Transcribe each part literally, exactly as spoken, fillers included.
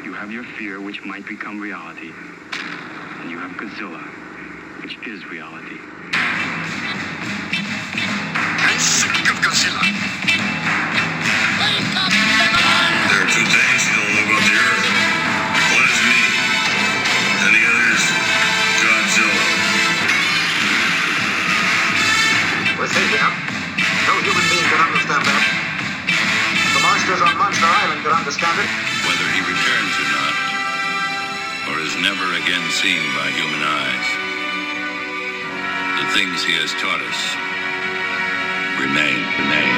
You have your fear, which might become reality. And you have Godzilla, which is reality. I'm sick of Godzilla. Wake up, everyone! There are two things you don't know about the Earth. One is me, and the other is Godzilla. We're safe here. No human being can understand that. The monsters on Monster Island can understand it. Whether he returns or not, or is never again seen by human eyes, the things he has taught us remain, remain.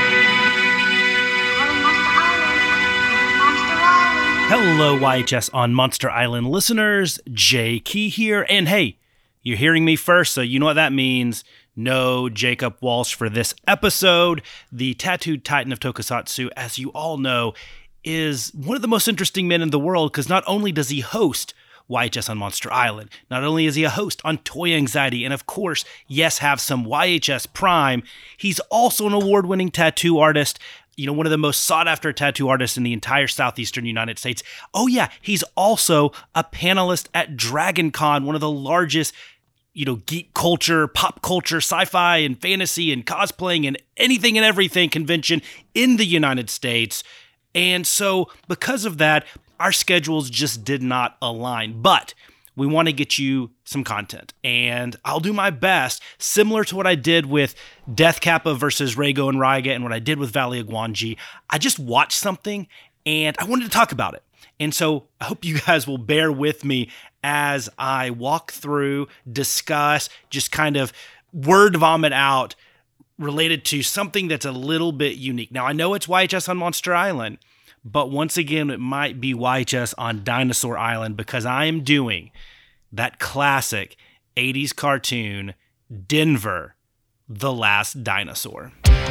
Hello, Y H S on Monster Island listeners. Jay Key here. And hey, you're hearing me first, so you know what that means. No Jacob Walsh for this episode. The tattooed titan of Tokusatsu, as you all know, is one of the most interesting men in the world because not only does he host Y H S on Monster Island, not only is he a host on Toy Anxiety, and of course, yes, have some Y H S Prime, he's also an award-winning tattoo artist, you know, one of the most sought-after tattoo artists in the entire southeastern United States. Oh yeah, he's also a panelist at Dragon Con, one of the largest, you know, geek culture, pop culture, sci-fi and fantasy and cosplaying and anything and everything convention in the United States. And so because of that, our schedules just did not align. But we want to get you some content. And I'll do my best, similar to what I did with Death Kappa versus Reigo and Raiga and what I did with Valley of Gwanji. I just watched something and I wanted to talk about it. And so I hope you guys will bear with me as I walk through, discuss, just kind of word vomit out related to something that's a little bit unique. Now, I know it's Y H S on Monster Island, but once again, it might be Y H S on Dinosaur Island because I am doing that classic eighties cartoon, Denver, The Last Dinosaur.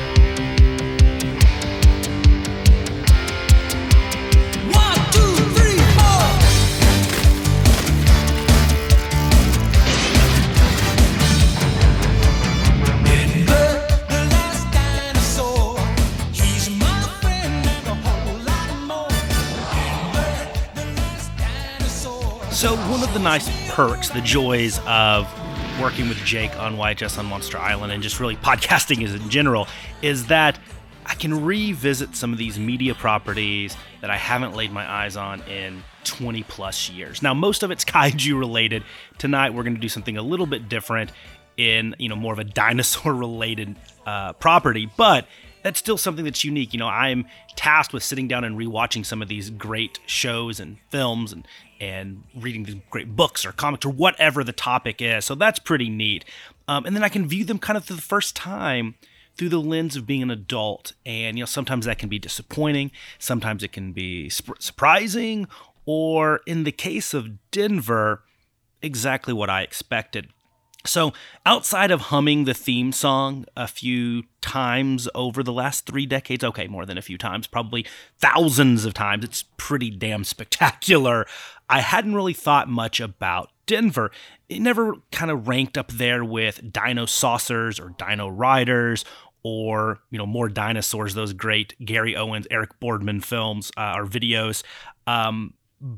So one of the nice perks, the joys of working with Jake on Y H S on Monster Island and just really podcasting is in general, is that I can revisit some of these media properties that I haven't laid my eyes on in twenty plus years. Now, most of it's kaiju related. Tonight, we're going to do something a little bit different in, you know, more of a dinosaur related uh, property, but that's still something that's unique. You know, I'm tasked with sitting down and rewatching some of these great shows and films and and reading these great books or comics or whatever the topic is. So that's pretty neat. Um, and then I can view them kind of for the first time through the lens of being an adult. And, you know, sometimes that can be disappointing. Sometimes it can be sp- surprising. Or in the case of Denver, exactly what I expected. So outside of humming the theme song a few times over the last three decades, okay, more than a few times, probably thousands of times, it's pretty damn spectacular, I hadn't really thought much about Denver. It never kind of ranked up there with Dino Saucers or Dino Riders or, you know, more dinosaurs, those great Gary Owens, Eric Boardman films uh, or videos. Um,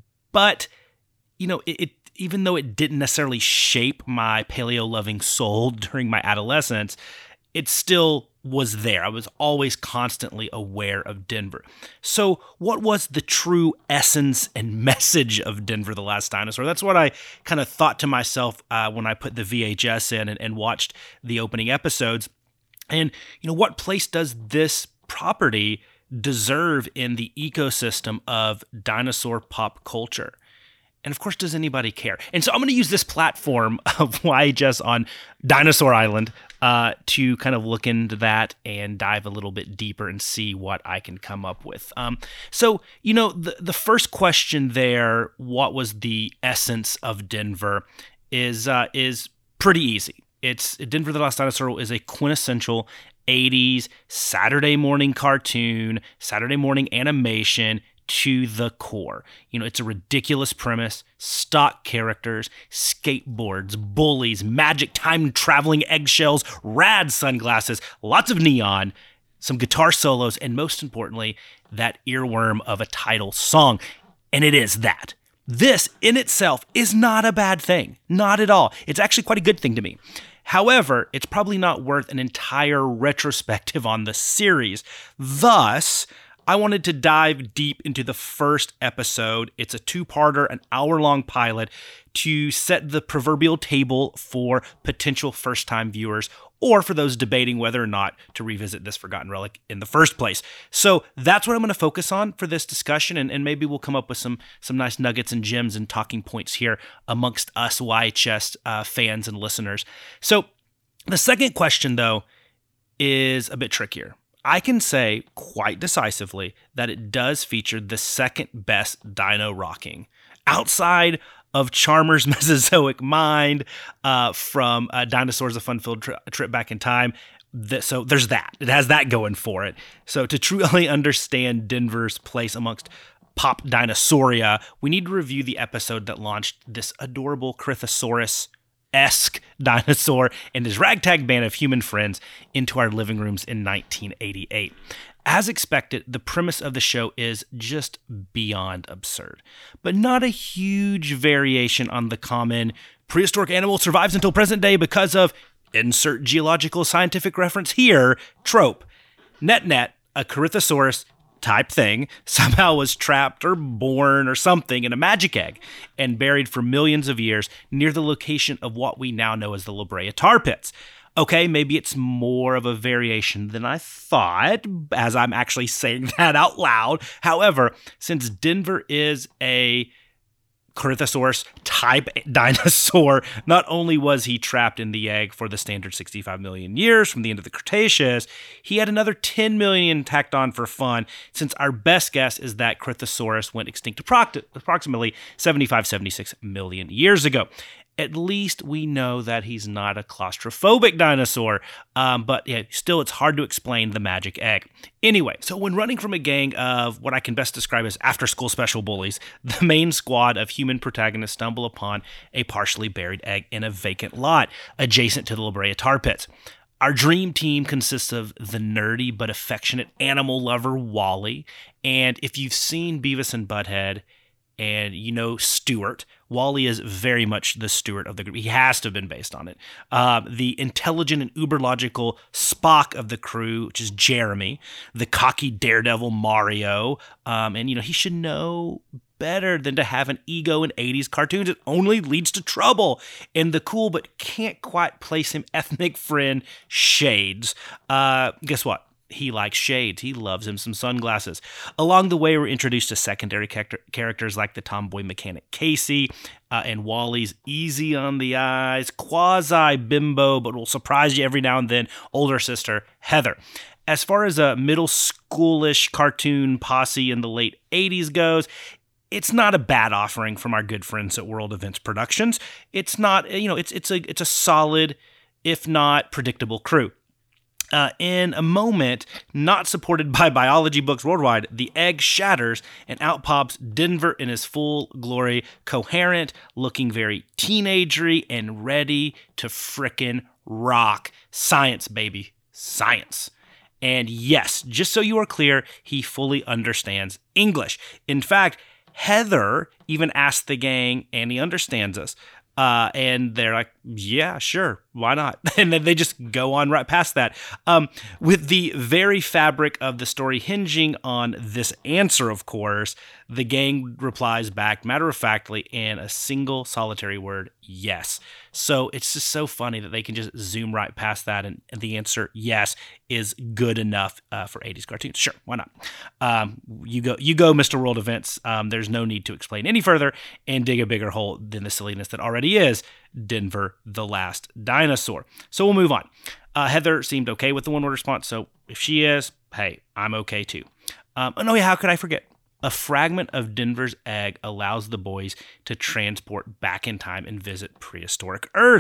but, you know, it, it even though it didn't necessarily shape my paleo-loving soul during my adolescence, it still was there. I was always constantly aware of Denver. So what was the true essence and message of Denver, The Last Dinosaur? That's what I kind of thought to myself uh, when I put the V H S in and, and watched the opening episodes. And, you know, what place does this property deserve in the ecosystem of dinosaur pop culture? And of course, does anybody care? And so I'm going to use this platform of Y H S on Dinosaur Island uh, to kind of look into that and dive a little bit deeper and see what I can come up with. Um, so, you know, the, the first question there, what was the essence of Denver, is uh, is pretty easy. It's Denver the Last Dinosaur is a quintessential eighties Saturday morning cartoon, Saturday morning animation, to the core. You know, it's a ridiculous premise, stock characters, skateboards, bullies, magic time-traveling eggshells, rad sunglasses, lots of neon, some guitar solos, and most importantly, that earworm of a title song. And it is that. This in itself is not a bad thing. Not at all. It's actually quite a good thing to me. However, it's probably not worth an entire retrospective on the series. Thus, I wanted to dive deep into the first episode. It's a two-parter, an hour-long pilot to set the proverbial table for potential first-time viewers or for those debating whether or not to revisit this Forgotten Relic in the first place. So that's what I'm going to focus on for this discussion, and, and maybe we'll come up with some some nice nuggets and gems and talking points here amongst us Y H S uh, fans and listeners. So the second question, though, is a bit trickier. I can say quite decisively that it does feature the second best dino rocking outside of Chalmers' Mesozoic Mind uh, from uh, Dinosaurs: A Fun-Filled tri- Trip Back in Time. Th- so there's that. It has that going for it. So to truly understand Denver's place amongst pop dinosauria, we need to review the episode that launched this adorable Crithosaurus esque dinosaur and his ragtag band of human friends into our living rooms in nineteen eighty-eight. As expected, the premise of the show is just beyond absurd, but not a huge variation on the common prehistoric animal survives until present day because of insert geological scientific reference here trope. Net net, a Crithosaurus type thing somehow was trapped or born or something in a magic egg and buried for millions of years near the location of what we now know as the La Brea tar pits. Okay, maybe it's more of a variation than I thought, as I'm actually saying that out loud. However, since Denver is a Crithosaurus type dinosaur, not only was he trapped in the egg for the standard sixty-five million years from the end of the Cretaceous, he had another ten million tacked on for fun, since our best guess is that Crithosaurus went extinct approx- approximately seventy-five, seventy-six million years ago. At least we know that he's not a claustrophobic dinosaur, um, but yeah, still it's hard to explain the magic egg. Anyway, so when running from a gang of what I can best describe as after-school special bullies, the main squad of human protagonists stumble upon a partially buried egg in a vacant lot adjacent to the La Brea tar pits. Our dream team consists of the nerdy but affectionate animal lover Wally, and if you've seen Beavis and Butthead, and you know Stuart, Wally is very much the Stuart of the group. He has to have been based on it. Uh, the intelligent and uber-logical Spock of the crew, which is Jeremy. The cocky daredevil Mario. Um, and, you know, he should know better than to have an ego in eighties cartoons. It only leads to trouble. And the cool but can't quite place him ethnic friend Shades. Uh, guess what? He likes shades. He loves him some sunglasses. Along the way, we're introduced to secondary character- characters like the tomboy mechanic Casey uh, and Wally's easy on the eyes, quasi-bimbo, but will surprise you every now and then, older sister Heather. As far as a middle schoolish cartoon posse in the late eighties goes, it's not a bad offering from our good friends at World Events Productions. It's not, you know, it's it's a it's a solid, if not predictable crew. Uh, in a moment, not supported by biology books worldwide, the egg shatters and out pops Denver in his full glory, coherent, looking very teenagery and ready to frickin' rock. Science, baby. Science. And yes, just so you are clear, he fully understands English. In fact, Heather even asked the gang, and he understands us. Uh, and they're like, yeah, sure, why not? And then they just go on right past that. Um, with the very fabric of the story hinging on this answer, of course, the gang replies back matter-of-factly in a single solitary word, yes. So it's just so funny that they can just zoom right past that, and, and the answer, yes, is good enough uh, for eighties cartoons. Sure, why not? Um, you go, you go, Mister World Events. Um, there's no need to explain any further and dig a bigger hole than the silliness that already is Denver the Last Dinosaur. So we'll move on. Uh, Heather seemed okay with the one-word response, so if she is, hey, I'm okay too. Um, oh, no, yeah, how could I forget? A fragment of Denver's egg allows the boys to transport back in time and visit prehistoric Earth.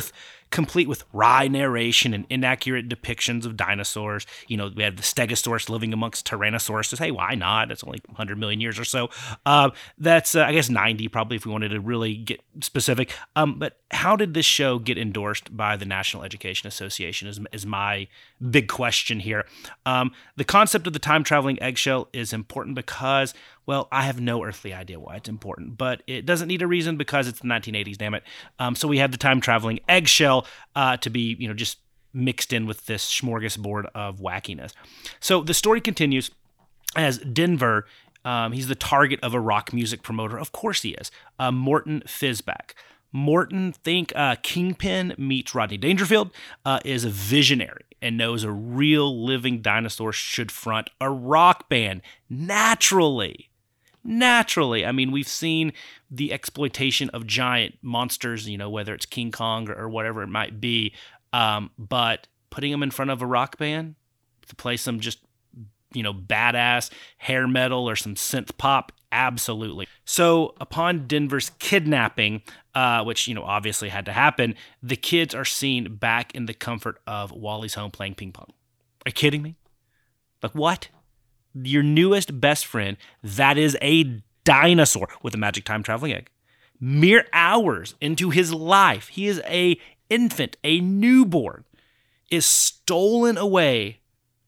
complete with wry narration and inaccurate depictions of dinosaurs. You know, we had the Stegosaurus living amongst Tyrannosaurus. Hey, why not? It's only one hundred million years or so. Uh, that's, uh, I guess, ninety probably if we wanted to really get specific. Um, but how did this show get endorsed by the National Education Association is, is my big question here. Um, the concept of the time-traveling eggshell is important because, well, I have no earthly idea why it's important, but it doesn't need a reason because it's the nineteen eighties, damn it. Um, so we have the time-traveling eggshell uh, to be, you know, just mixed in with this smorgasbord of wackiness. So the story continues as Denver, um, he's the target of a rock music promoter. Of course he is. Uh, Morton Fizback. Morton, think uh, Kingpin meets Rodney Dangerfield, uh, is a visionary and knows a real living dinosaur should front a rock band naturally. Naturally. I mean, we've seen the exploitation of giant monsters, you know, whether it's King Kong or, or whatever it might be, um, but putting them in front of a rock band to play some just, you know, badass hair metal or some synth pop, absolutely. So upon Denver's kidnapping, uh, which, you know, obviously had to happen, the kids are seen back in the comfort of Wally's home playing ping pong. Are you kidding me? Like, what? Your newest best friend, that is a dinosaur with a magic time traveling egg. Mere hours into his life, he is a infant, a newborn, is stolen away,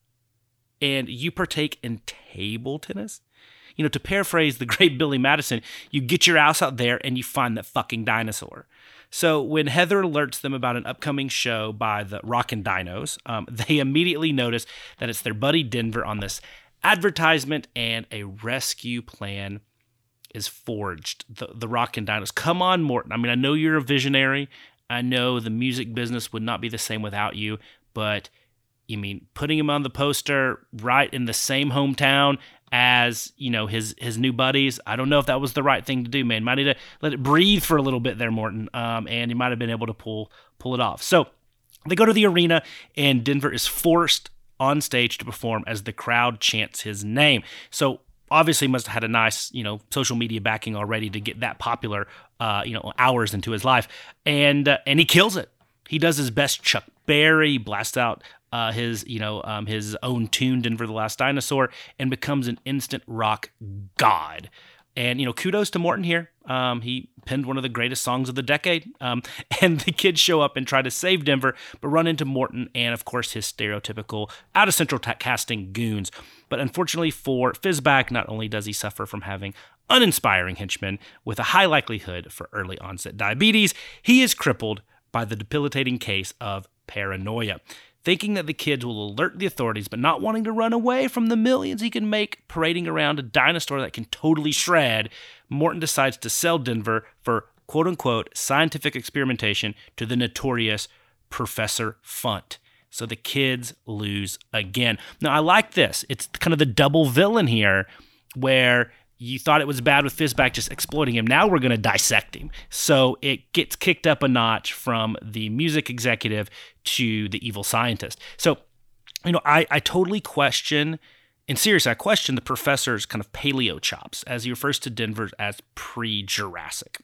and you partake in table tennis? You know, to paraphrase the great Billy Madison, you get your ass out there and you find that fucking dinosaur. So when Heather alerts them about an upcoming show by the Rockin' Dinos, um, they immediately notice that it's their buddy Denver on this advertisement, and a rescue plan is forged. The, the Rockin' Dinos. Come on, Morton. I mean, I know you're a visionary. I know the music business would not be the same without you, but you mean putting him on the poster right in the same hometown as, you know, his his new buddies. I don't know if that was the right thing to do, man. Might need to let it breathe for a little bit there, Morton, um, and he might have been able to pull pull it off. So they go to the arena, and Denver is forced on stage to perform as the crowd chants his name. So obviously must have had a nice, you know, social media backing already to get that popular, uh, you know, hours into his life, and uh, and he kills it. He does his best Chuck Berry, blasts out uh, his, you know, um, his own tune, Denver the Last Dinosaur, and becomes an instant rock god. And, you know, kudos to Morton here. Um, he penned one of the greatest songs of the decade. Um, and the kids show up and try to save Denver, but run into Morton and, of course, his stereotypical out-of-central ta- casting goons. But unfortunately for Fizback, not only does he suffer from having uninspiring henchmen with a high likelihood for early onset diabetes, he is crippled by the debilitating case of paranoia. Thinking that the kids will alert the authorities, but not wanting to run away from the millions he can make parading around a dinosaur that can totally shred, Morton decides to sell Denver for quote-unquote scientific experimentation to the notorious Professor Funt. So the kids lose again. Now, I like this. It's kind of the double villain here, where you thought it was bad with Fizback just exploiting him. Now we're going to dissect him. So it gets kicked up a notch from the music executive to the evil scientist. So, you know, I, I totally question, and seriously, I question the professor's kind of paleo chops as he refers to Denver as pre-Jurassic.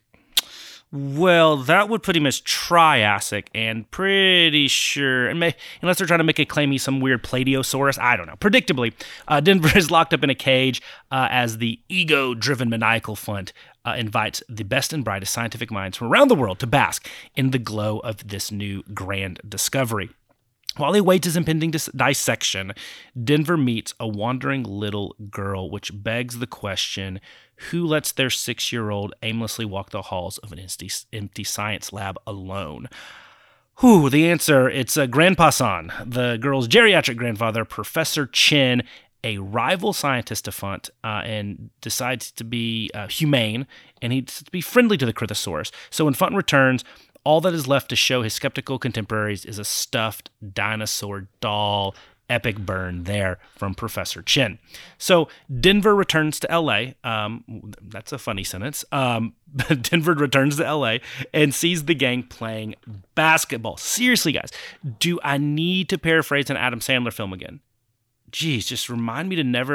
Well, that would put him as Triassic, and pretty sure, and may, unless they're trying to make a claim he's some weird Platyosaurus, I don't know. Predictably, uh, Denver is locked up in a cage uh, as the ego-driven maniacal Funt uh, invites the best and brightest scientific minds from around the world to bask in the glow of this new grand discovery. While he waits his impending dis- dissection, Denver meets a wandering little girl, which begs the question, who lets their six-year-old aimlessly walk the halls of an empty, empty science lab alone? Whew, the answer, it's uh, Grandpa San, the girl's geriatric grandfather, Professor Chin, a rival scientist to Funt, uh, and decides to be uh, humane, and he's to be friendly to the Crithosaurus. So when Funt returns, all that is left to show his skeptical contemporaries is a stuffed dinosaur doll. Epic burn there from Professor Chin. So Denver returns to L A. Um, that's a funny sentence. Um, Denver returns to L A and sees the gang playing basketball. Seriously, guys, do I need to paraphrase an Adam Sandler film again? Geez, just remind me to never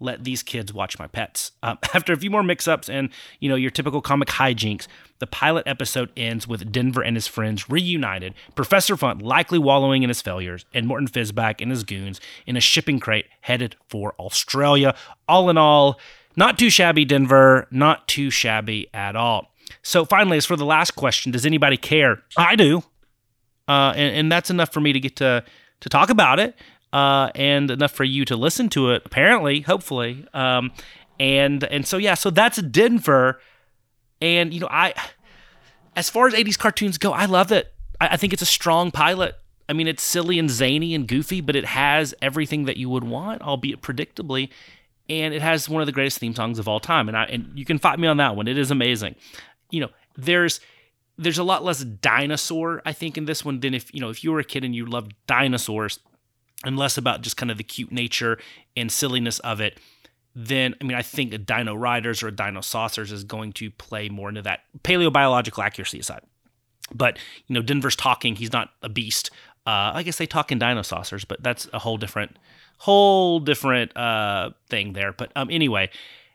let these kids watch my pets. Um, after a few more mix-ups and, you know, your typical comic hijinks, the pilot episode ends with Denver and his friends reunited, Professor Funt likely wallowing in his failures, and Morton Fizback and his goons in a shipping crate headed for Australia. All in all, not too shabby, Denver, not too shabby at all. So finally, as for the last question, does anybody care? I do. Uh, and, and that's enough for me to get to, to talk about it. Uh, and enough for you to listen to it, apparently, hopefully. Um, and and so, yeah, so that's Denver. And, you know, I, as far as eighties cartoons go, I love it. I, I think it's a strong pilot. I mean, it's silly and zany and goofy, but it has everything that you would want, albeit predictably. And it has one of the greatest theme songs of all time. And I and you can fight me on that one. It is amazing. You know, there's there's a lot less dinosaur, I think, in this one than if, you know, if you were a kid and you loved dinosaurs, and less about just kind of the cute nature and silliness of it, then, I mean, I think a Dino Riders or a Dino Saucers is going to play more into that paleobiological accuracy side. But, you know, Denver's talking, he's not a beast. Uh, I guess they talk in Dino Saucers, but that's a whole different, whole different uh, thing there. But um, anyway,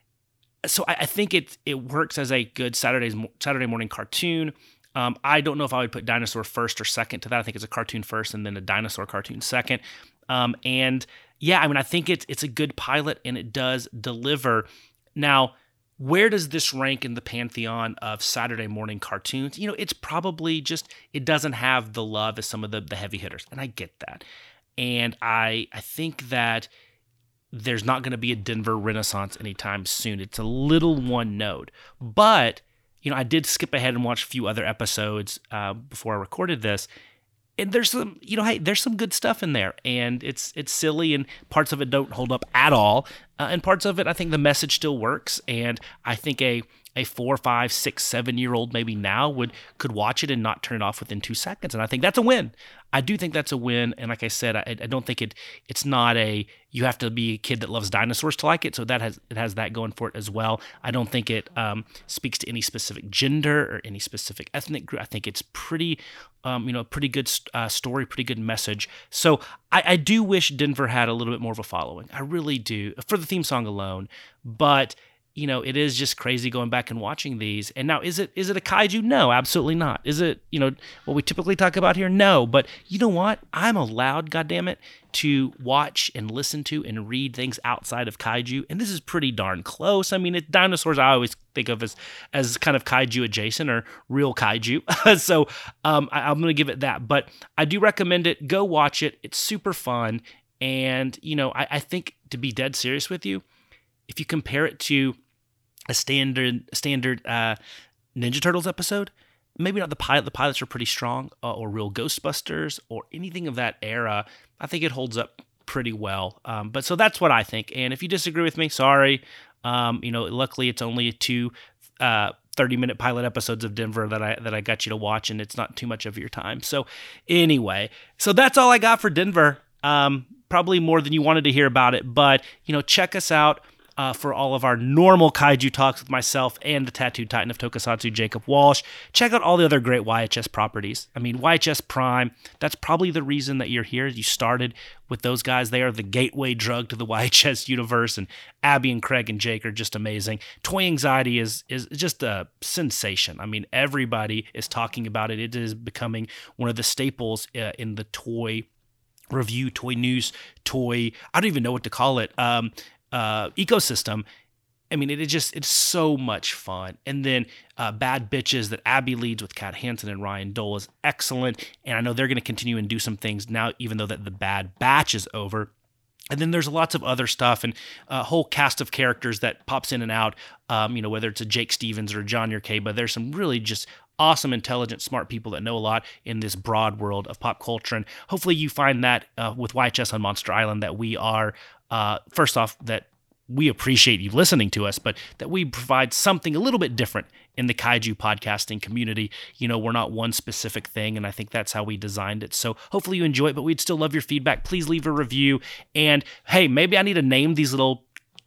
so I, I think it it works as a good Saturday's Saturday morning cartoon. Um, I don't know if I would put Dinosaur first or second to that. I think it's a cartoon first and then a dinosaur cartoon second. Um, and yeah, I mean, I think it's it's a good pilot and it does deliver. Now, where does this rank in the pantheon of Saturday morning cartoons? You know, it's probably just, it doesn't have the love as some of the, the heavy hitters. And I get that. And I I think that there's not going to be a Denver renaissance anytime soon. It's a little one note. But, you know, I did skip ahead and watch a few other episodes uh, before I recorded this. And there's some, you know, hey, there's some good stuff in there, and it's it's silly, and parts of it don't hold up at all, uh, and parts of it, I think the message still works, and I think a a four, five, six, seven year old maybe now would could watch it and not turn it off within two seconds, and I think that's a win. I do think that's a win, and like I said, I, I don't think it it's not a you have to be a kid that loves dinosaurs to like it, so that has it has that going for it as well. I don't think it um, speaks to any specific gender or any specific ethnic group. I think it's pretty, um, you know, pretty good uh, story, pretty good message. So I, I do wish Denver had a little bit more of a following. I really do, for the theme song alone, but you know, it is just crazy going back and watching these. And now, is it is it a kaiju? No, absolutely not. Is it, you know, what we typically talk about here? No. But you know what? I'm allowed, goddammit, to watch and listen to and read things outside of kaiju. And this is pretty darn close. I mean, it, dinosaurs I always think of as, as kind of kaiju adjacent or real kaiju. so um, I, I'm going to give it that. But I do recommend it. Go watch it. It's super fun. And, you know, I, I think, to be dead serious with you, if you compare it to a standard standard uh, Ninja Turtles episode, maybe not the pilot. The pilots are pretty strong, uh, or real Ghostbusters, or anything of that era. I think it holds up pretty well. Um, but so that's what I think. And if you disagree with me, sorry. Um, you know, luckily it's only two uh, thirty-minute pilot episodes of Denver that I that I got you to watch, and it's not too much of your time. So anyway, so that's all I got for Denver. Um, probably more than you wanted to hear about it, but you know, check us out. Uh, for all of our normal kaiju talks with myself and the tattooed titan of Tokusatsu, Jacob Walsh. Check out all the other great Y H S properties. I mean, Y H S Prime, that's probably the reason that you're here. You started with those guys. They are the gateway drug to the Y H S universe, and Abby and Craig and Jake are just amazing. Toy Anxiety is is just a sensation. I mean, everybody is talking about it. It is becoming one of the staples uh, in the toy review, toy news, toy, I don't even know what to call it, um, uh, ecosystem. I mean, it, it just, it's so much fun. And then uh, Bad Bitches that Abby leads with Kat Hansen and Ryan Dole is excellent. And I know they're going to continue and do some things now, even though that the Bad Batch is over. And then there's lots of other stuff and a whole cast of characters that pops in and out, um, you know, whether it's a Jake Stevens or a John Yerkeba. There's some really just awesome, intelligent, smart people that know a lot in this broad world of pop culture. And hopefully you find that uh, with Y H S on Monster Island, that we are, uh, first off, that we appreciate you listening to us, but that we provide something a little bit different in the kaiju podcasting community. You know, we're not one specific thing, and I think that's how we designed it. So hopefully you enjoy it, but we'd still love your feedback. Please leave a review. And hey, maybe I need to name these little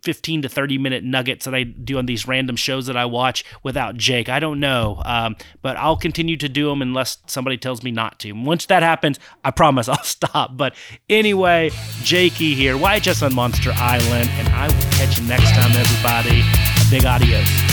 fifteen to thirty minute nuggets that I do on these random shows that I watch without Jake. I don't know, um, but I'll continue to do them unless somebody tells me not to. Once that happens, I promise I'll stop. But anyway, Jakey here, Y H S on Monster Island, and I will catch you next time, everybody. A big adios.